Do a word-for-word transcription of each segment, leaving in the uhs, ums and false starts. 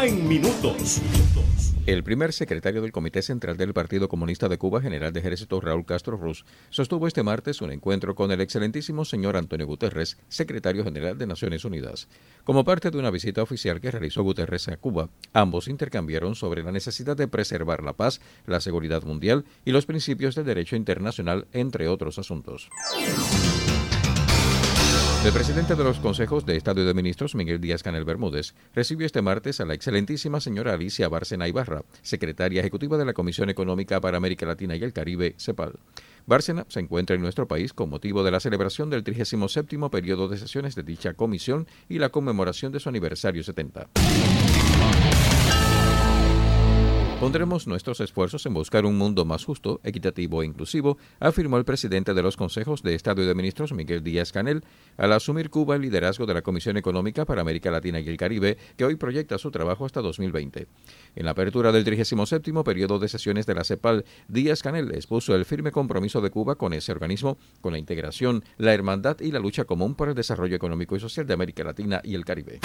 Cuba en minutos. El primer secretario del Comité Central del Partido Comunista de Cuba, general de ejército Raúl Castro Ruz, sostuvo este martes un encuentro con el excelentísimo señor Antonio Guterres, secretario general de Naciones Unidas. Como parte de una visita oficial que realizó Guterres a Cuba, ambos intercambiaron sobre la necesidad de preservar la paz, la seguridad mundial y los principios del derecho internacional, entre otros asuntos. El presidente de los Consejos de Estado y de Ministros, Miguel Díaz-Canel Bermúdez, recibió este martes a la excelentísima señora Alicia Bárcena Ibarra, secretaria ejecutiva de la Comisión Económica para América Latina y el Caribe, CEPAL. Bárcena se encuentra en nuestro país con motivo de la celebración del trigésimo séptimo periodo de sesiones de dicha comisión y la conmemoración de su aniversario setenta. Pondremos nuestros esfuerzos en buscar un mundo más justo, equitativo e inclusivo, afirmó el presidente de los Consejos de Estado y de Ministros, Miguel Díaz-Canel, al asumir Cuba el liderazgo de la Comisión Económica para América Latina y el Caribe, que hoy proyecta su trabajo hasta dos mil veinte. En la apertura del trigésimo séptimo periodo de sesiones de la CEPAL, Díaz-Canel expuso el firme compromiso de Cuba con ese organismo, con la integración, la hermandad y la lucha común por el desarrollo económico y social de América Latina y el Caribe.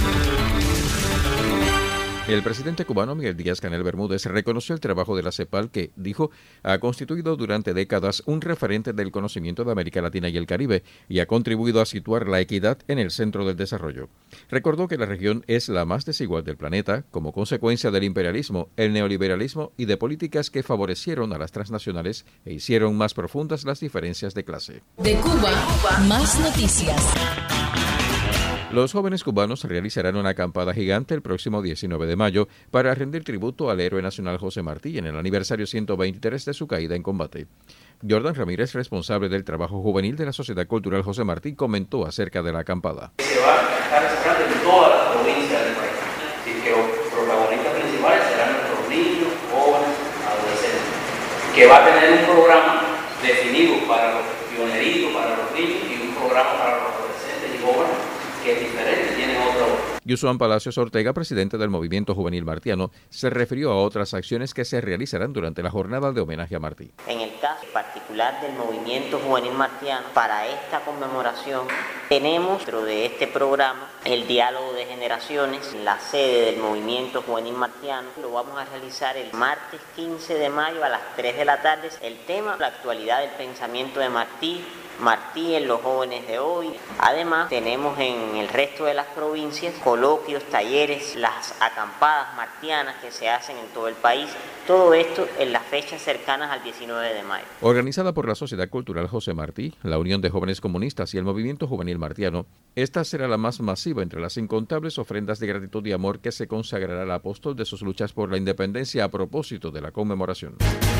El presidente cubano Miguel Díaz-Canel Bermúdez reconoció el trabajo de la CEPAL que, dijo, ha constituido durante décadas un referente del conocimiento de América Latina y el Caribe y ha contribuido a situar la equidad en el centro del desarrollo. Recordó que la región es la más desigual del planeta como consecuencia del imperialismo, el neoliberalismo y de políticas que favorecieron a las transnacionales e hicieron más profundas las diferencias de clase. De Cuba, más noticias. Los jóvenes cubanos realizarán una acampada gigante el próximo diecinueve de mayo para rendir tributo al héroe nacional José Martí en el aniversario ciento veintitrés de su caída en combate. Jordan Ramírez, responsable del trabajo juvenil de la Sociedad Cultural José Martí, comentó acerca de la acampada. Se va a estar desarrollando en todas las provincias del país. Así que los protagonistas principales serán nuestros niños, jóvenes, adolescentes, que va a tener un programa definido para los pioneritos, para los niños y un programa para los adolescentes y jóvenes que es diferente, tienen otro. Yusuan Palacios Ortega, presidente del Movimiento Juvenil Martiano, se refirió a otras acciones que se realizarán durante la jornada de homenaje a Martí. En el caso particular del Movimiento Juvenil Martiano, para esta conmemoración tenemos dentro de este programa el diálogo de generaciones en la sede del Movimiento Juvenil Martiano. Lo vamos a realizar el martes quince de mayo a las tres de la tarde. El tema, la actualidad del pensamiento de Martí, Martí en los jóvenes de hoy. Además, tenemos en el resto de las provincias coloquios, talleres, las acampadas martianas que se hacen en todo el país. Todo esto en las fechas cercanas al diecinueve de mayo. Organizada por la Sociedad Cultural José Martí, la Unión de Jóvenes Comunistas y el Movimiento Juvenil Martiano, esta será la más masiva entre las incontables ofrendas de gratitud y amor que se consagrará al apóstol de sus luchas por la independencia a propósito de la conmemoración.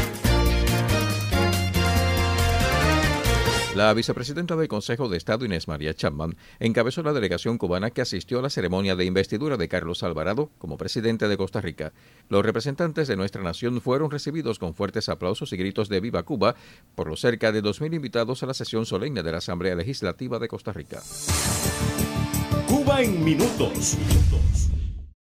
La vicepresidenta del Consejo de Estado, Inés María Chapman, encabezó la delegación cubana que asistió a la ceremonia de investidura de Carlos Alvarado como presidente de Costa Rica. Los representantes de nuestra nación fueron recibidos con fuertes aplausos y gritos de ¡Viva Cuba! Por los cerca de dos mil invitados a la sesión solemne de la Asamblea Legislativa de Costa Rica. Cuba en minutos.